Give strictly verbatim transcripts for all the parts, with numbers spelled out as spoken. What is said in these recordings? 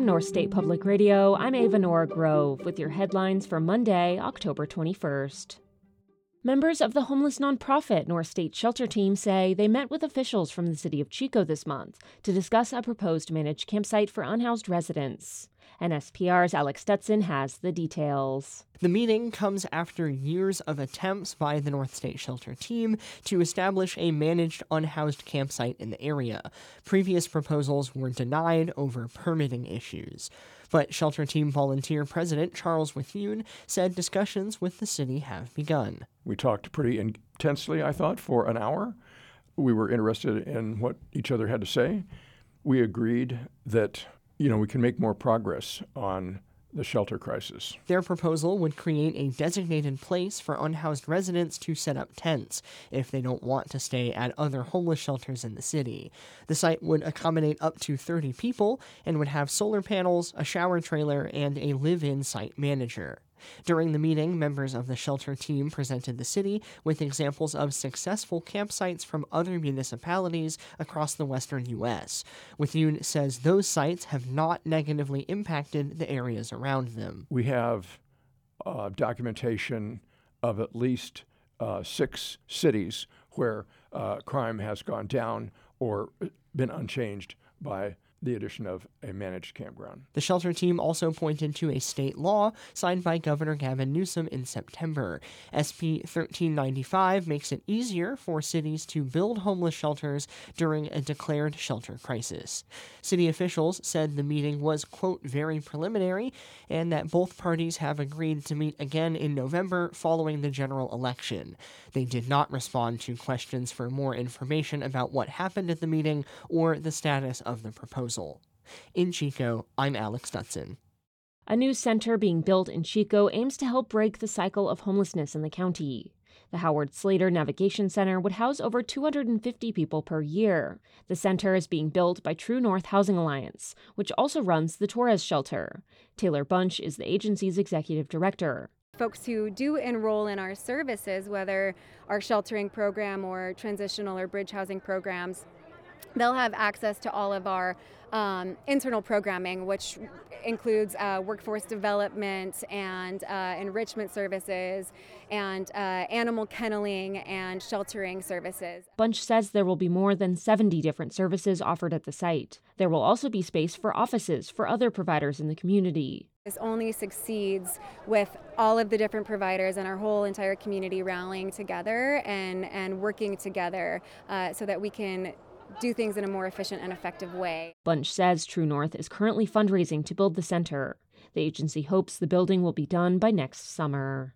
From North State Public Radio, I'm Ava Nora Grove with your headlines for Monday, October twenty-first. Members of the homeless nonprofit North State Shelter Team say they met with officials from the city of Chico this month to discuss a proposed managed campsite for unhoused residents. N S P R's Alex Stutson has the details. The meeting comes after years of attempts by the North State Shelter Team to establish a managed unhoused campsite in the area. Previous proposals were denied over permitting issues. But Shelter Team volunteer president Charles Withune said discussions with the city have begun. We talked pretty intensely, I thought, for an hour. We were interested in what each other had to say. We agreed that, you know, we can make more progress on the shelter crisis. Their proposal would create a designated place for unhoused residents to set up tents if they don't want to stay at other homeless shelters in the city. The site would accommodate up to thirty people and would have solar panels, a shower trailer, and a live-in site manager. During the meeting, members of the shelter team presented the city with examples of successful campsites from other municipalities across the western U S. Withune says those sites have not negatively impacted the areas around them. We have uh, documentation of at least uh, six cities where uh, crime has gone down or been unchanged by the addition of a managed campground. The shelter team also pointed to a state law signed by Governor Gavin Newsom in September. S B thirteen ninety-five makes it easier for cities to build homeless shelters during a declared shelter crisis. City officials said the meeting was, quote, very preliminary, and that both parties have agreed to meet again in November following the general election. They did not respond to questions for more information about what happened at the meeting or the status of the proposal. In Chico, I'm Alex Stutson. A new center being built in Chico aims to help break the cycle of homelessness in the county. The Howard Slater Navigation Center would house over two hundred fifty people per year. The center is being built by True North Housing Alliance, which also runs the Torres Shelter. Taylor Bunch is the agency's executive director. Folks who do enroll in our services, whether our sheltering program or transitional or bridge housing programs, they'll have access to all of our um, internal programming, which includes uh, workforce development and uh, enrichment services and uh, animal kenneling and sheltering services. Bunch says there will be more than seventy different services offered at the site. There will also be space for offices for other providers in the community. This only succeeds with all of the different providers and our whole entire community rallying together and, and working together uh, so that we can do things in a more efficient and effective way. Bunch says True North is currently fundraising to build the center. The agency hopes the building will be done by next summer.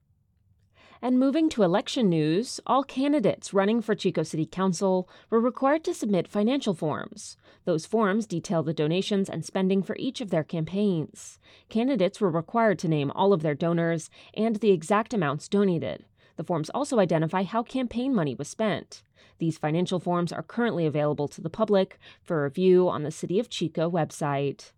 And moving to election news, all candidates running for Chico City Council were required to submit financial forms. Those forms detail the donations and spending for each of their campaigns. Candidates were required to name all of their donors and the exact amounts donated. The forms also identify how campaign money was spent. These financial forms are currently available to the public for review on the City of Chico website.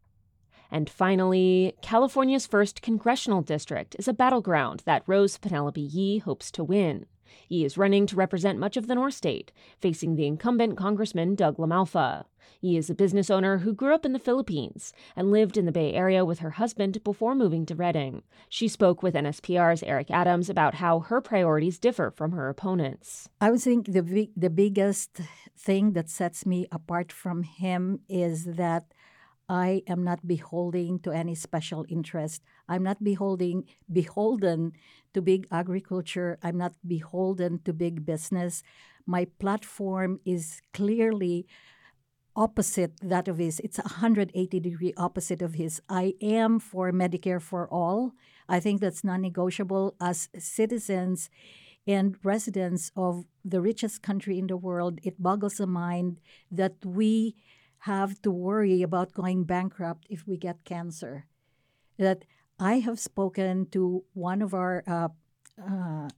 And finally, California's first congressional district is a battleground that Rose Penelope Yee hopes to win. Yee is running to represent much of the North State, facing the incumbent Congressman Doug LaMalfa. Yee is a business owner who grew up in the Philippines and lived in the Bay Area with her husband before moving to Redding. She spoke with N S P R's Eric Adams about how her priorities differ from her opponents. I would think the big, the biggest thing that sets me apart from him is that I am not beholden to any special interest. I'm not beholding, beholden to big agriculture. I'm not beholden to big business. My platform is clearly opposite that of his. It's a one hundred eighty degree opposite of his. I am for Medicare for all. I think that's non-negotiable. As citizens and residents of the richest country in the world, it boggles the mind that we have to worry about going bankrupt if we get cancer. That I have spoken to one of our uh, uh,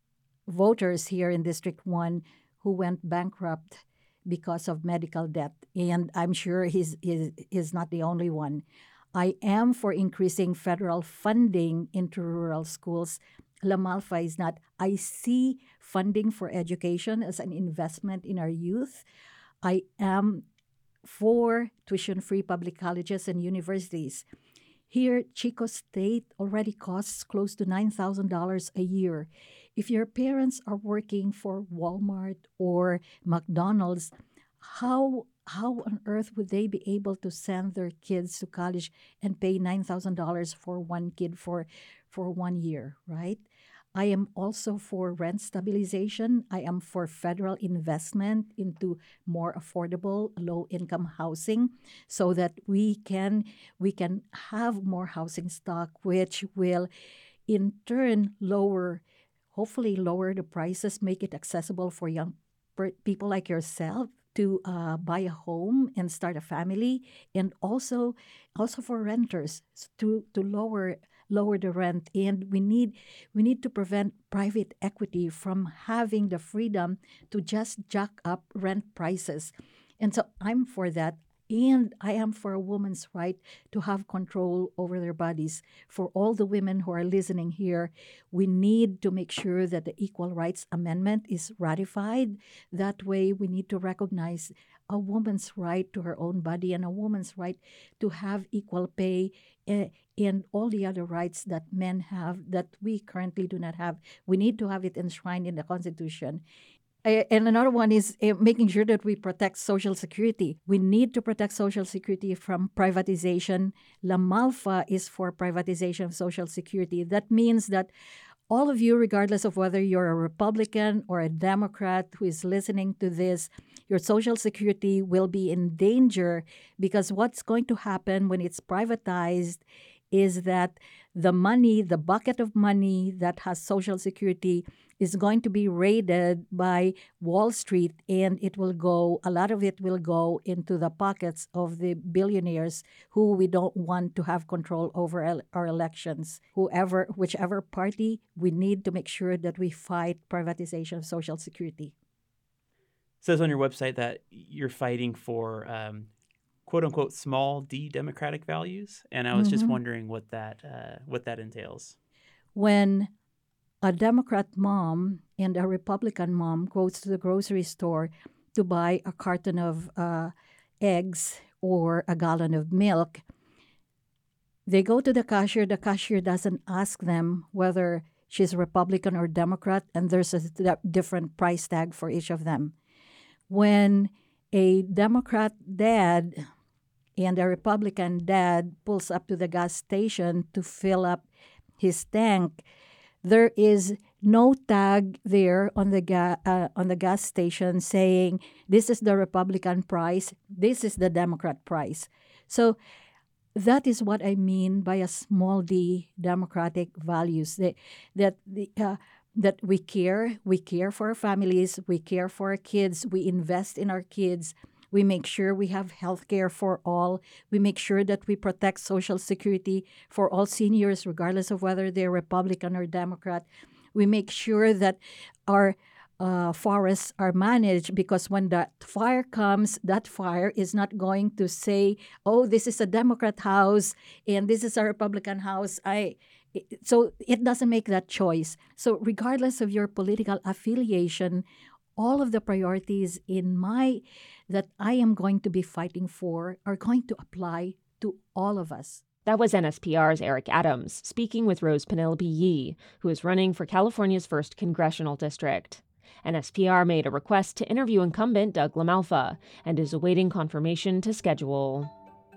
voters here in District one who went bankrupt because of medical debt, and I'm sure he's, he's, he's not the only one. I am for increasing federal funding into rural schools. LaMalfa is not. I see funding for education as an investment in our youth. I am for tuition-free public colleges and universities. Here, Chico State already costs close to nine thousand dollars a year. If your parents are working for Walmart or McDonald's, how how on earth would they be able to send their kids to college and pay nine thousand dollars for one kid for, for one year, right? I am also for rent stabilization. I am for federal investment into more affordable, low-income housing so that we can we can have more housing stock, which will in turn lower, hopefully lower the prices, make it accessible for young per- people like yourself to uh, buy a home and start a family, and also also for renters to to lower lower the rent. And we need we need to prevent private equity from having the freedom to just jack up rent prices. And so I'm for that. And I am for a woman's right to have control over their bodies. For all the women who are listening here, we need to make sure that the Equal Rights Amendment is ratified. That way, we need to recognize a woman's right to her own body and a woman's right to have equal pay uh, and all the other rights that men have that we currently do not have. We need to have it enshrined in the Constitution. And another one is uh, making sure that we protect Social Security. We need to protect Social Security from privatization. La Malfa is for privatization of Social Security. That means that all of you, regardless of whether you're a Republican or a Democrat who is listening to this, your Social Security will be in danger because what's going to happen when it's privatized is that the money, the bucket of money that has Social Security is going to be raided by Wall Street, and it will go, a lot of it will go into the pockets of the billionaires who we don't want to have control over el- our elections. Whoever, whichever party, we need to make sure that we fight privatization of Social Security. It says on your website that you're fighting for um, quote-unquote small d democratic values, and I was mm-hmm. just wondering what that uh, what that entails. When a Democrat mom and a Republican mom goes to the grocery store to buy a carton of uh, eggs or a gallon of milk, they go to the cashier. The cashier doesn't ask them whether she's Republican or Democrat, and there's a th- different price tag for each of them. When a Democrat dad and a Republican dad pulls up to the gas station to fill up his tank, there is no tag there on the ga- uh, on the gas station saying this is the Republican price, this is the Democrat price. So that is what I mean by a small d democratic values. That that the uh, that we care, we care for our families, we care for our kids, we invest in our kids. We make sure we have health care for all. We make sure that we protect Social Security for all seniors, regardless of whether they're Republican or Democrat. We make sure that our uh, forests are managed because when that fire comes, that fire is not going to say, oh, this is a Democrat house and this is a Republican house. I So it doesn't make that choice. So regardless of your political affiliation, all of the priorities in my that I am going to be fighting for are going to apply to all of us. That was N S P R's Eric Adams speaking with Rose Penelope Yee, who is running for California's first congressional district. N S P R made a request to interview incumbent Doug LaMalfa and is awaiting confirmation to schedule.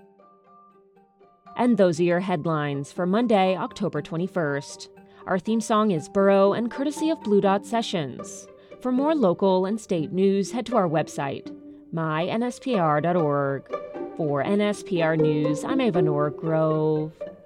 And those are your headlines for Monday, October twenty-first. Our theme song is Burrow and courtesy of Blue Dot Sessions. For more local and state news, head to our website, my N S P R dot org. For N S P R News, I'm Ava Norgrove.